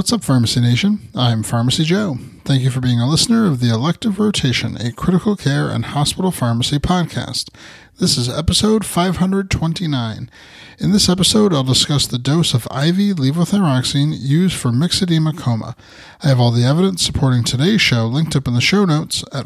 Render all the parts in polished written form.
What's up, Pharmacy Nation? I'm Pharmacy Joe. Thank you for being a listener of the Elective Rotation, a critical care and hospital pharmacy podcast. This is episode 529. In this episode, I'll discuss the dose of IV levothyroxine used for myxedema coma. I have all the evidence supporting today's show linked up in the show notes at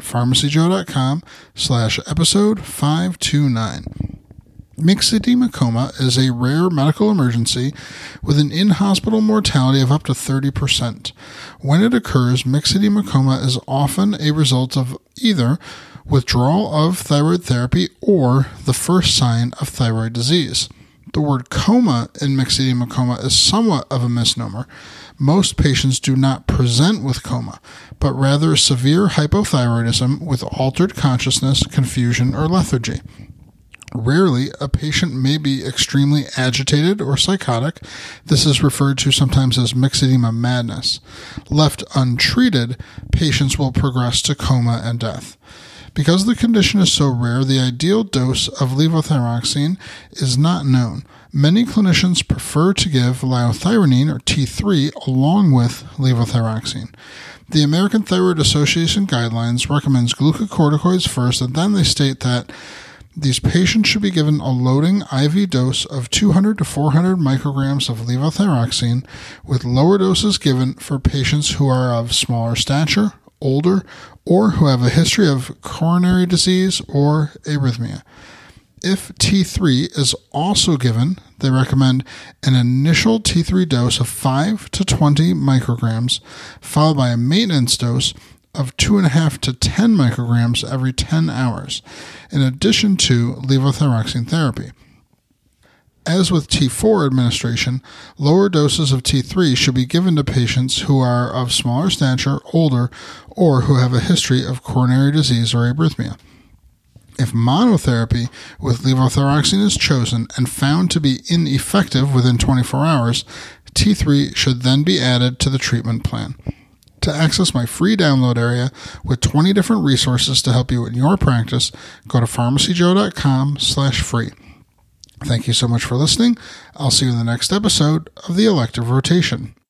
pharmacyjoe.com/episode 529. Myxedema coma is a rare medical emergency with an in-hospital mortality of up to 30%. When it occurs, myxedema coma is often a result of either withdrawal of thyroid therapy or the first sign of thyroid disease. The word coma in myxedema coma is somewhat of a misnomer. Most patients do not present with coma, but rather severe hypothyroidism with altered consciousness, confusion, or lethargy. Rarely, a patient may be extremely agitated or psychotic. This is referred to sometimes as myxedema madness. Left untreated, patients will progress to coma and death. Because the condition is so rare, the ideal dose of levothyroxine is not known. Many clinicians prefer to give liothyronine, or T3, along with levothyroxine. The American Thyroid Association guidelines recommends glucocorticoids first, and then they state that these patients should be given a loading IV dose of 200 to 400 micrograms of levothyroxine, with lower doses given for patients who are of smaller stature, older, or who have a history of coronary disease or arrhythmia. If T3 is also given, they recommend an initial T3 dose of 5 to 20 micrograms, followed by a maintenance dose of 2.5 to 10 micrograms every 10 hours, in addition to levothyroxine therapy. As with T4 administration, lower doses of T3 should be given to patients who are of smaller stature, older, or who have a history of coronary disease or arrhythmia. If monotherapy with levothyroxine is chosen and found to be ineffective within 24 hours, T3 should then be added to the treatment plan. To access my free download area with 20 different resources to help you in your practice, go to pharmacyjoe.com/free. Thank you so much for listening. I'll see you in the next episode of the Elective Rotation.